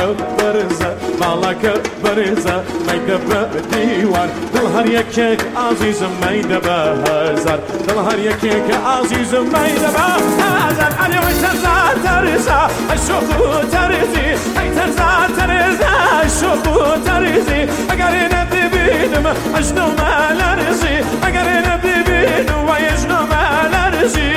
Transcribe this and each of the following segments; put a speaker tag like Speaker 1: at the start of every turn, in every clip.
Speaker 1: برزه مالك برزه ميده بديوان دل هر يكيك عزيز ميده بهزر دل هر يكيك عزيز ميده بهزر اليوم ترزا ترزا الشوق ترزي اي ترزا ترزا الشوق ترزي اگر ندی بینم اجنو مالرزي اگر ندی بینم و اجنو مالرزي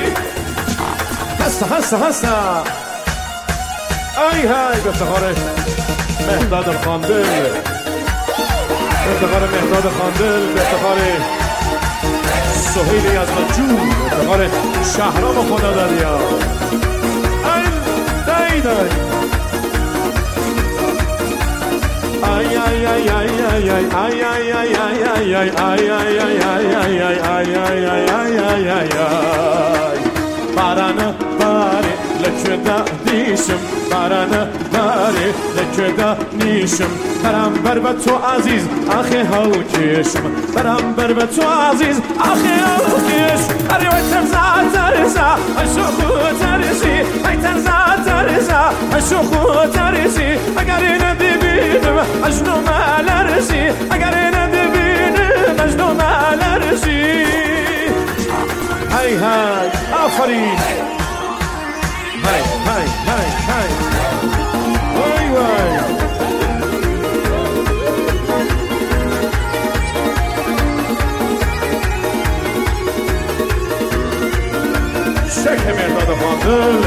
Speaker 1: هسه ای های به افتخار مهداد الخاندل به افتخار مهداد خاندل به افتخار سهیل یزدجو به افتخار شهرام خدا دریا ای دای ay ay ay ay ay ay ay ay ay ay ay ay ay ay ay barana bari lekeda dişim barana bari lekeda nişim beraber ve tu aziz ahi havkişim beraber ve tu aziz ahi havkiş arıyor terza terza aşuku terzi ay terza terza aşuku terzi agar ne بینم اجنو مالرزی اگر ندبینم اجنو مالرزی های های آفرین های های های های وای وای شکل مرداد خاندل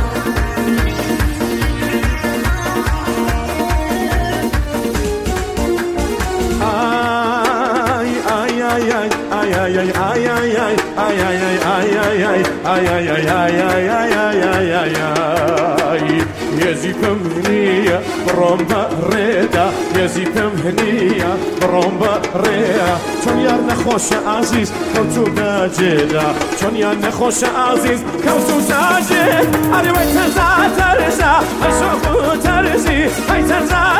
Speaker 1: ay ay ay ay ay ay ay ay ay ay ay ay ay ay ay ay ay ay يزيفم هنية برومبا ريدا يزيفم هنية برومبا ريدا چون یار نخوش عزیز کوتو نجدا چون یار نخوش عزیز کوتو نجد اری وی ترزا ترزا اشوقو ترزی ای ترزا